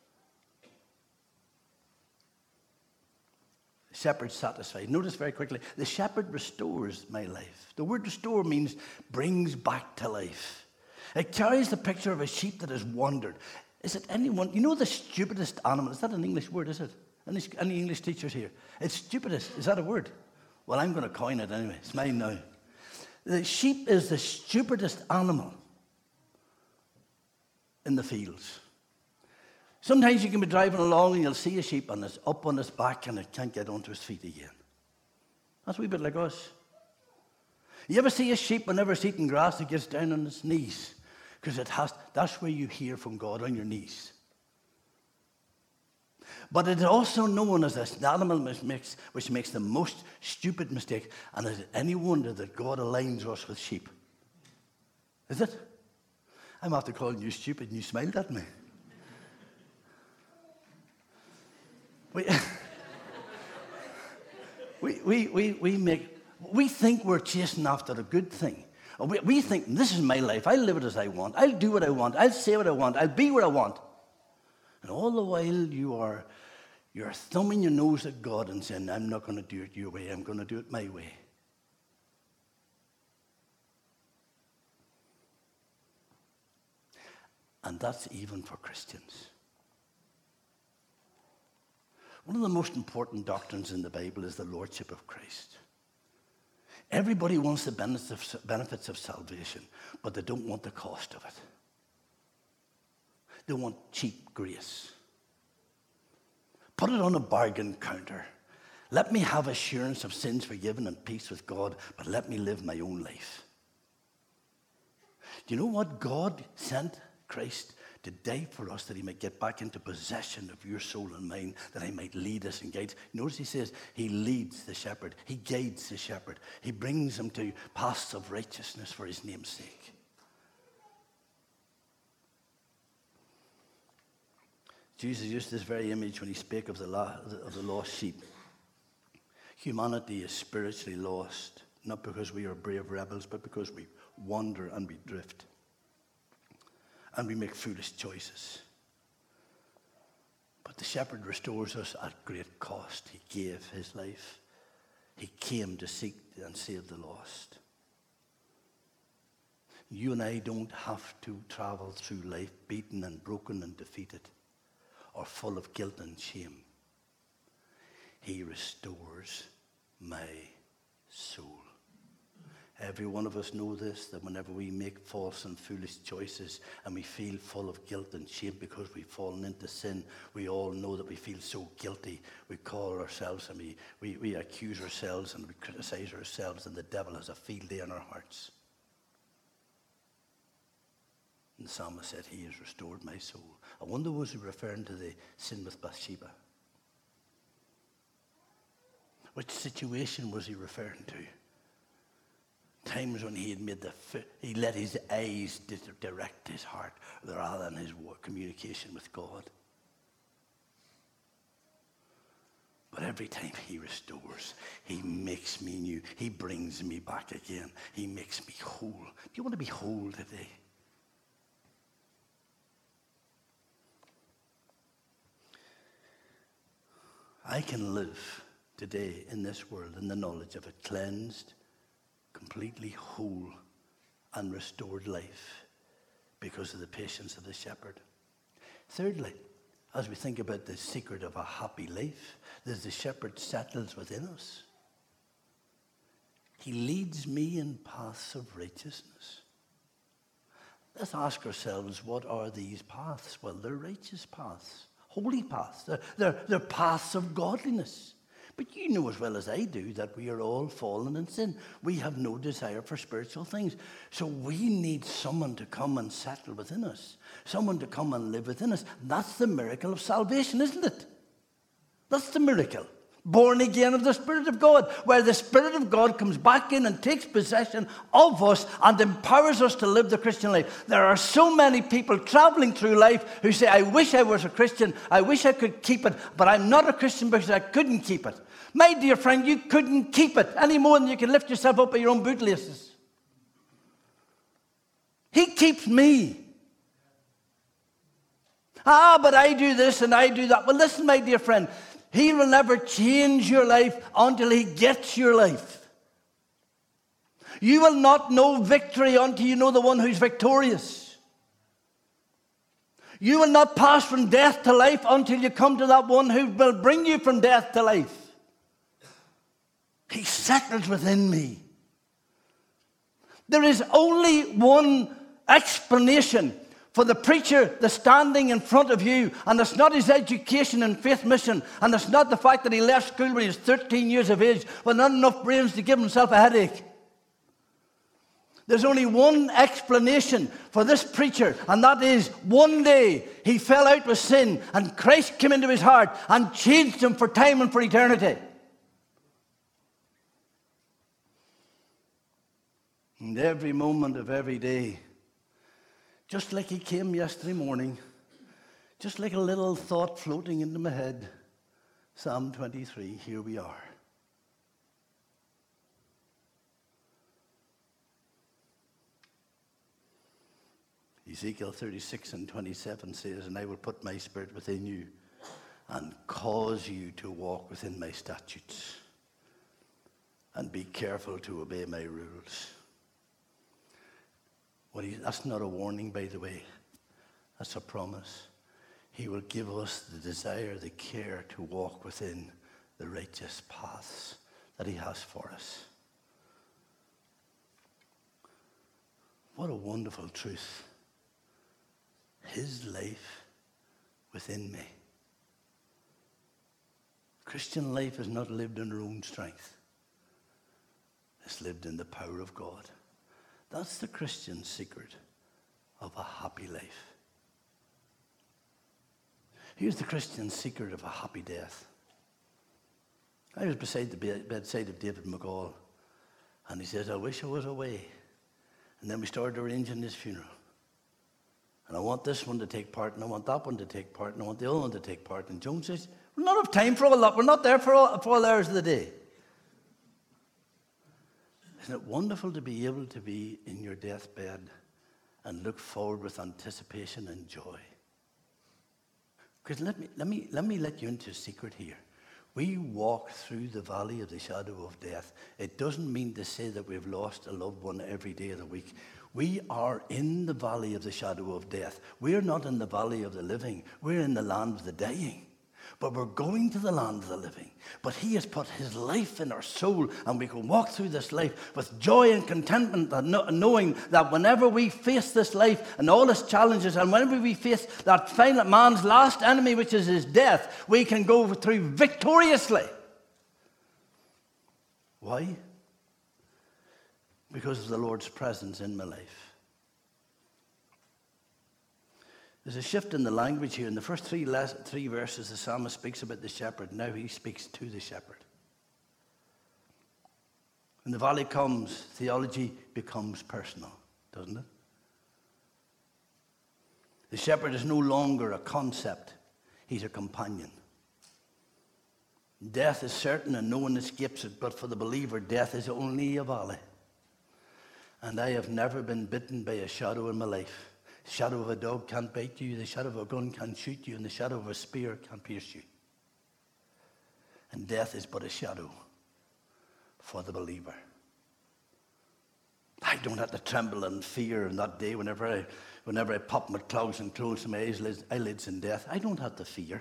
Shepherd satisfied. Notice very quickly, the shepherd restores my life. The word restore means brings back to life. It carries the picture of a sheep that has wandered. Is it anyone, you know the stupidest animal, is that an English word, is it? Any English teachers here? It's stupidest, is that a word? Well, I'm going to coin it anyway, it's mine now. The sheep is the stupidest animal in the fields. Sometimes you can be driving along and you'll see a sheep and it's up on its back and it can't get onto its feet again. That's a wee bit like us. You ever see a sheep whenever it's eating grass, it gets down on its knees? Because that's where you hear from God, on your knees. But it's also known as an animal which makes the most stupid mistake. And is it any wonder that God aligns us with sheep? Is it? I'm after calling you stupid and you smiled at me. We think we're chasing after a good thing. We think, this is my life. I'll live it as I want. I'll do what I want. I'll say what I want. I'll be what I want. And all the while you're thumbing your nose at God and saying, I'm not going to do it your way. I'm going to do it my way. And that's even for Christians. One of the most important doctrines in the Bible is the Lordship of Christ. Everybody wants the benefits of salvation, but they don't want the cost of it. They want cheap grace. Put it on a bargain counter. Let me have assurance of sins forgiven and peace with God, but let me live my own life. Do you know what? God sent Christ to die for us, that he might get back into possession of your soul and mine, that he might lead us and guide us. Notice he says he leads the shepherd. He guides the shepherd. He brings him to paths of righteousness for his name's sake. Jesus used this very image when he spake of the lost sheep. Humanity is spiritually lost, not because we are brave rebels, but because we wander and we drift. And we make foolish choices. But the shepherd restores us at great cost. He gave his life. He came to seek and save the lost. You and I don't have to travel through life beaten and broken and defeated or full of guilt and shame. He restores my soul. Every one of us know this, that whenever we make false and foolish choices and we feel full of guilt and shame because we've fallen into sin, we all know that we feel so guilty. We call ourselves and we accuse ourselves and we criticize ourselves, and the devil has a field day in our hearts. And the psalmist said, he has restored my soul. I wonder, was he referring to the sin with Bathsheba? Which situation was he referring to? Times when he had he let his eyes direct his heart rather than his communication with God. But every time he restores, he makes me new. He brings me back again. He makes me whole. Do you want to be whole today? I can live today in this world in the knowledge of a cleansed, completely whole and restored life because of the patience of the shepherd. Thirdly, as we think about the secret of a happy life, that the shepherd settles within us. He leads me in paths of righteousness. Let's ask ourselves, what are these paths? Well, they're righteous paths, holy paths. They're paths of godliness. But you know as well as I do that we are all fallen in sin. We have no desire for spiritual things. So we need someone to come and settle within us. Someone to come and live within us. That's the miracle of salvation, isn't it? That's the miracle. Born again of the Spirit of God, where the Spirit of God comes back in and takes possession of us and empowers us to live the Christian life. There are so many people traveling through life who say, I wish I was a Christian. I wish I could keep it, but I'm not a Christian because I couldn't keep it. My dear friend, you couldn't keep it any more than you can lift yourself up by your own bootlaces. He keeps me. But I do this and I do that. Well, listen, my dear friend, he will never change your life until he gets your life. You will not know victory until you know the one who's victorious. You will not pass from death to life until you come to that one who will bring you from death to life. He settles within me. There is only one explanation for the preacher that's standing in front of you, and it's not his education and faith mission, and it's not the fact that he left school when he was 13 years of age with not enough brains to give himself a headache. There's only one explanation for this preacher, and that is one day he fell out with sin, and Christ came into his heart and changed him for time and for eternity. And every moment of every day, just like he came yesterday morning, just like a little thought floating into my head, Psalm 23, here we are. Ezekiel 36 and 27 says, and I will put my spirit within you and cause you to walk within my statutes and be careful to obey my rules. That's not a warning, by the way. That's a promise. He will give us the desire, the care to walk within the righteous paths that he has for us. What a wonderful truth. His life within me. Christian life is not lived in our own strength. It's lived in the power of God. That's the Christian secret of a happy life. Here's the Christian secret of a happy death. I was beside the bedside of David McGall, and he says, I wish I was away. And then we started arranging his funeral. And I want this one to take part, and I want that one to take part, and I want the other one to take part. And Joan says, we'll not have time for all that. We're not there for all the hours of the day. Isn't it wonderful to be able to be in your deathbed and look forward with anticipation and joy? Because let me let you into a secret here. We walk through the valley of the shadow of death. It doesn't mean to say that we've lost a loved one every day of the week. We are in the valley of the shadow of death. We're not in the valley of the living. We're in the land of the dying. But we're going to the land of the living. But he has put his life in our soul, and we can walk through this life with joy and contentment, and knowing that whenever we face this life and all its challenges, and whenever we face that final man's last enemy, which is his death, we can go through victoriously. Why? Because of the Lord's presence in my life. There's a shift in the language here. In the first three verses, the psalmist speaks about the shepherd. Now he speaks to the shepherd. When the valley comes, theology becomes personal, doesn't it? The shepherd is no longer a concept. He's a companion. Death is certain and no one escapes it, but for the believer, death is only a valley. And I have never been bitten by a shadow in my life. The shadow of a dog can't bite you. The shadow of a gun can't shoot you. And the shadow of a spear can't pierce you. And death is but a shadow for the believer. I don't have to tremble and fear in that day whenever I pop my clouds and close my eyelids in death. I don't have to fear.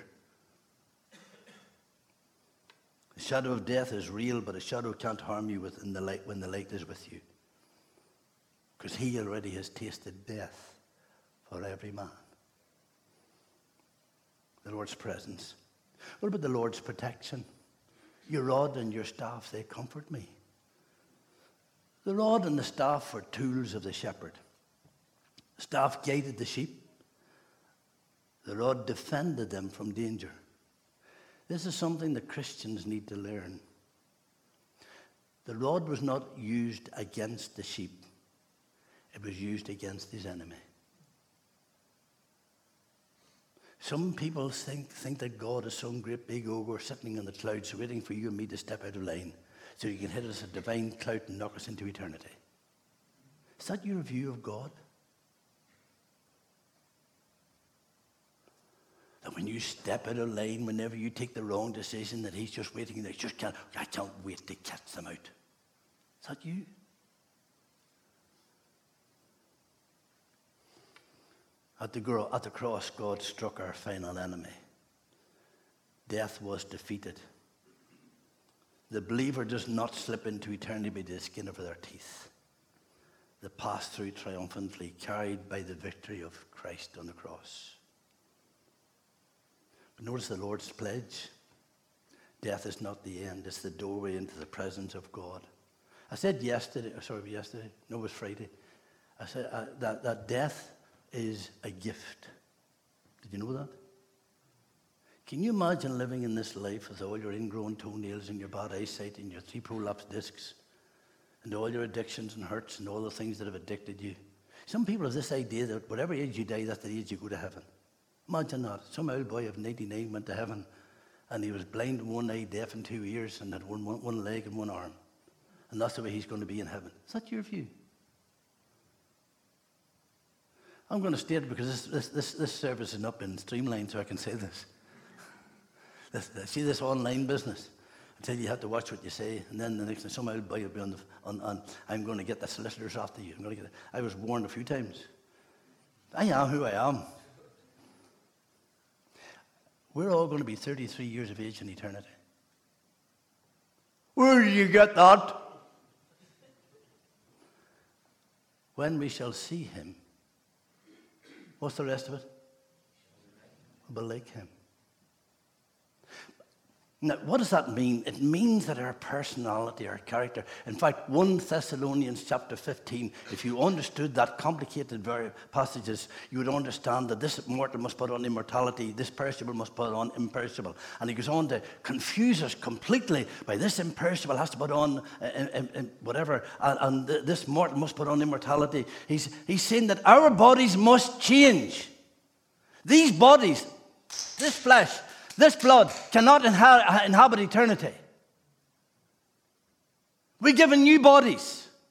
The shadow of death is real, but a shadow can't harm you when the light is with you. Because he already has tasted death for every man. The Lord's presence. What about the Lord's protection? Your rod and your staff, they comfort me. The rod and the staff were tools of the shepherd. The staff guided the sheep. The rod defended them from danger. This is something that Christians need to learn. The rod was not used against the sheep. It was used against his enemy. Some people think that God is some great big ogre sitting in the clouds waiting for you and me to step out of line so you can hit us a divine clout and knock us into eternity. Is that your view of God? That when you step out of line, whenever you take the wrong decision, that he's just waiting and I can't wait to catch them out. Is that you? At the cross, God struck our final enemy. Death was defeated. The believer does not slip into eternity by the skin of their teeth. They pass through triumphantly, carried by the victory of Christ on the cross. But notice the Lord's pledge. Death is not the end. It's the doorway into the presence of God. I said yesterday. No, it was Friday. I said that death is a gift. Did you know that? Can you imagine living in this life with all your ingrown toenails and your bad eyesight and your 3 prolapsed discs and all your addictions and hurts and all the things that have addicted you? Some people have this idea that whatever age you die, that's the age you go to heaven. Imagine that. Some old boy of 99 went to heaven and he was blind in one eye, deaf in 2 ears, and had one leg and one arm. And that's the way he's going to be in heaven. Is that your view? I'm going to state it because this service is up in Streamline, so I can say this. See this online business? I tell you, you have to watch what you say, and then the next thing, some old boy will be on I'm going to get the solicitors after you. I was warned a few times. I am who I am. We're all going to be 33 years of age in eternity. Where did you get that? When we shall see him. What's the rest of it? We'll be like him. Now, what does that mean? It means that our personality, our character, in fact, 1 Thessalonians chapter 15, if you understood that complicated passages, you would understand that this mortal must put on immortality, this perishable must put on imperishable. And he goes on to confuse us completely by this imperishable has to put on whatever, and this mortal must put on immortality. He's saying that our bodies must change. These bodies, this flesh, this blood cannot inhabit eternity. We're given new bodies.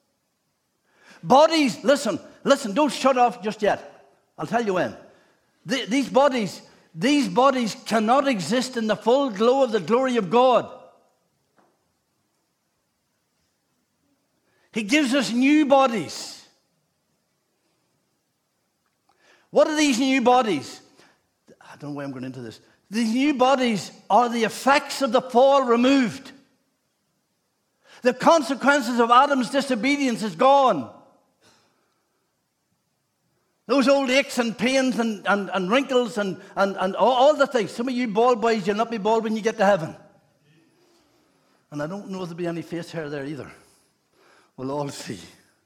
Bodies, listen, don't shut off just yet. I'll tell you when. These bodies cannot exist in the full glow of the glory of God. He gives us new bodies. What are these new bodies? I don't know why I'm going into this. These new bodies are the effects of the fall removed. The consequences of Adam's disobedience is gone. Those old aches and pains and wrinkles and all the things. Some of you bald boys, you'll not be bald when you get to heaven. And I don't know if there'll be any face hair there either. We'll all see.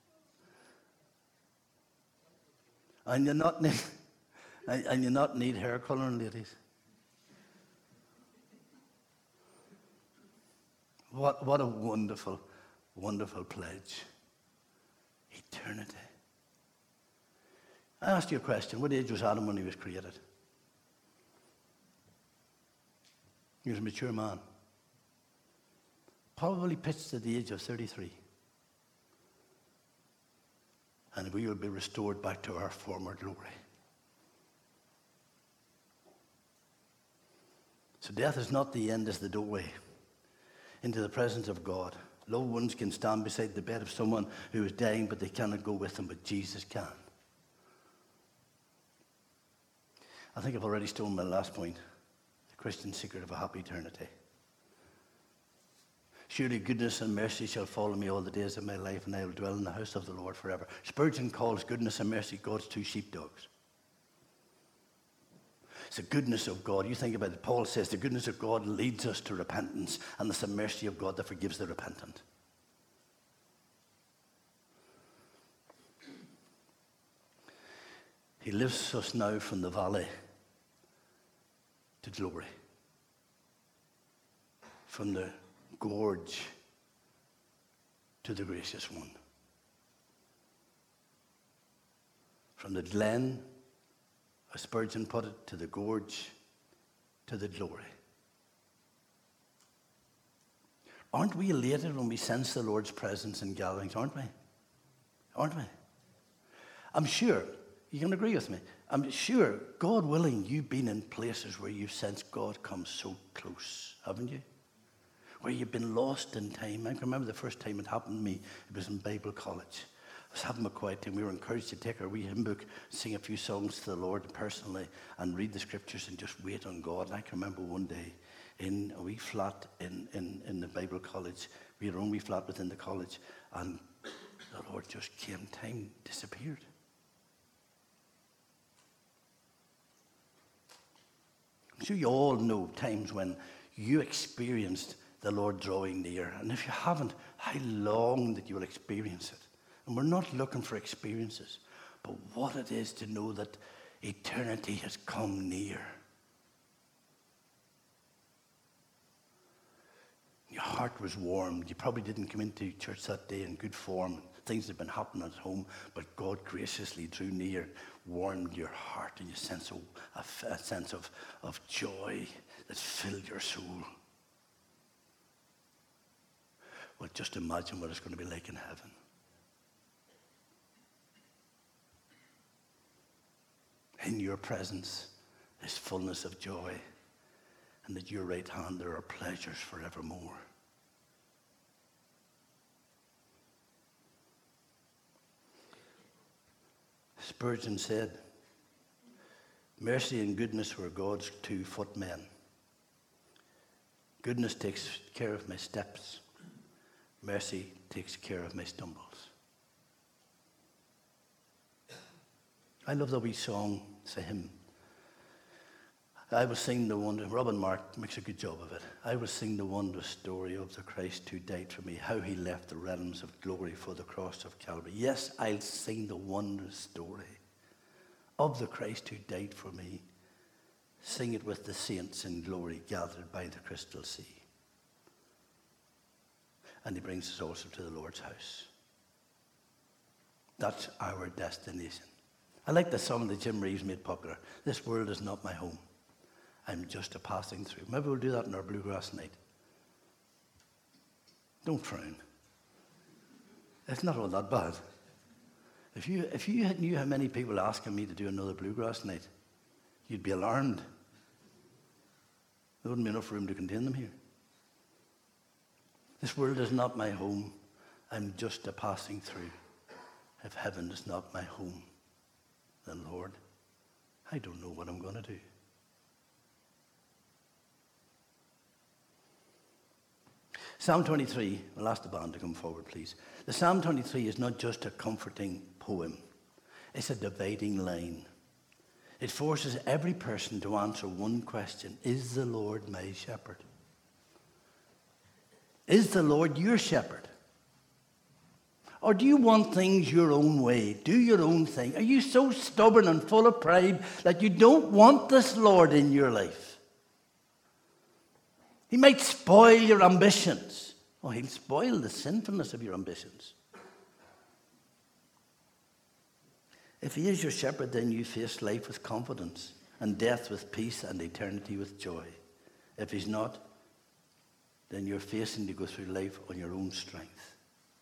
And you not need hair colouring, ladies. What a wonderful, wonderful pledge. Eternity. I asked you a question. What age was Adam when he was created? He was a mature man. Probably pitched at the age of 33. And we will be restored back to our former glory. So death is not the end, it's the doorway into the presence of God. Loved ones can stand beside the bed of someone who is dying, but they cannot go with them, but Jesus can. I think I've already stolen my last point. The Christian secret of a happy eternity. Surely goodness and mercy shall follow me all the days of my life, and I will dwell in the house of the Lord forever. Spurgeon calls goodness and mercy God's two sheepdogs. It's the goodness of God. You think about it. Paul says the goodness of God leads us to repentance, and it's the mercy of God that forgives the repentant. He lifts us now from the valley to glory, from the gorge to the gracious one, from the glen, as Spurgeon put it, to the gorge to the glory. Aren't we elated when we sense the Lord's presence in gatherings, aren't we? Aren't we? I'm sure, you can agree with me, I'm sure, God willing, you've been in places where you've sensed God come so close, haven't you? Where you've been lost in time. I can remember the first time it happened to me, it was in Bible college. I was having a quiet time. We were encouraged to take our wee hymn book, sing a few songs to the Lord personally, and read the scriptures and just wait on God. And I can remember one day in a wee flat in the Bible college, we had our own wee flat within the college, and the Lord just came, time disappeared. I'm sure you all know times when you experienced the Lord drawing near. And if you haven't, how long that you will experience it. And we're not looking for experiences, but what it is to know that eternity has come near. Your heart was warmed. You probably didn't come into church that day in good form. Things had been happening at home, but God graciously drew near, warmed your heart, and you sense a sense of joy that filled your soul. Well, just imagine what it's going to be like in heaven. In your presence is fullness of joy, and at your right hand there are pleasures forevermore. Spurgeon said, mercy and goodness were God's 2 footmen. Goodness takes care of my steps. Mercy takes care of my stumbles. I love that wee song. It's a hymn. I will sing the wonder. Robin Mark makes a good job of it. I will sing the wondrous story of the Christ who died for me, how he left the realms of glory for the cross of Calvary. Yes, I'll sing the wondrous story of the Christ who died for me. Sing it with the saints in glory gathered by the crystal sea. And he brings us also to the Lord's house. That's our destination. I like the song that Jim Reeves made popular. This world is not my home. I'm just a passing through. Maybe we'll do that in our bluegrass night. Don't frown. It's not all that bad. If you knew how many people are asking me to do another bluegrass night, you'd be alarmed. There wouldn't be enough room to contain them here. This world is not my home. I'm just a passing through. If heaven is not my home, then Lord, I don't know what I'm going to do. Psalm 23, we'll ask the band to come forward, please. The Psalm 23 is not just a comforting poem. It's a dividing line. It forces every person to answer one question. Is the Lord my shepherd? Is the Lord your shepherd? Or do you want things your own way? Do your own thing? Are you so stubborn and full of pride that you don't want this Lord in your life? He might spoil your ambitions. Oh, he'll spoil the sinfulness of your ambitions. If he is your shepherd, then you face life with confidence and death with peace and eternity with joy. If he's not, then you're facing to go through life on your own strength.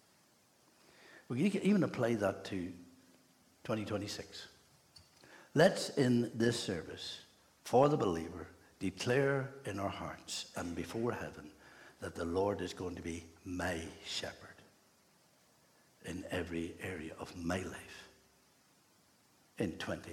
We can even apply that to 2026. Let's, in this service, for the believer, declare in our hearts and before heaven that the Lord is going to be my shepherd in every area of my life in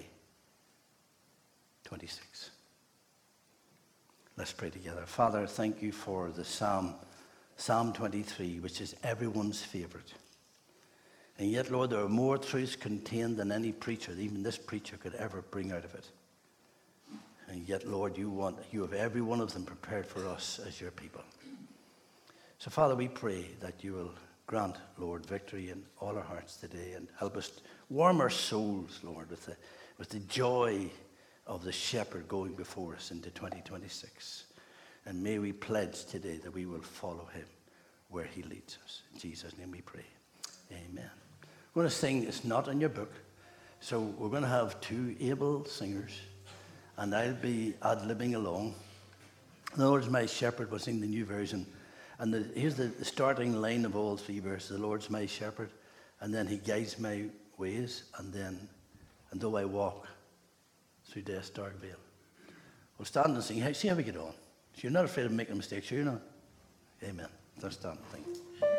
2026. Let's pray together. Father, thank you for the Psalm 23, which is everyone's favorite. And yet, Lord, there are more truths contained than any preacher, even this preacher, could ever bring out of it. And yet, Lord, you have every one of them prepared for us as your people. So, Father, we pray that you will grant, Lord, victory in all our hearts today and help us warm our souls, Lord, with the joy of the shepherd going before us into 2026. And may we pledge today that we will follow him where he leads us. In Jesus' name we pray. Amen. We're going to sing. It's not in your book. So we're going to have two able singers. And I'll be ad-libbing along. The Lord's my shepherd, we'll sing the new version. And here's the starting line of all three verses. The Lord's my shepherd, and then he guides my ways, and though I walk through death's dark vale. We'll stand and sing. See how we get on. So you're not afraid of making mistakes, are you not? Amen. Let's stand and sing.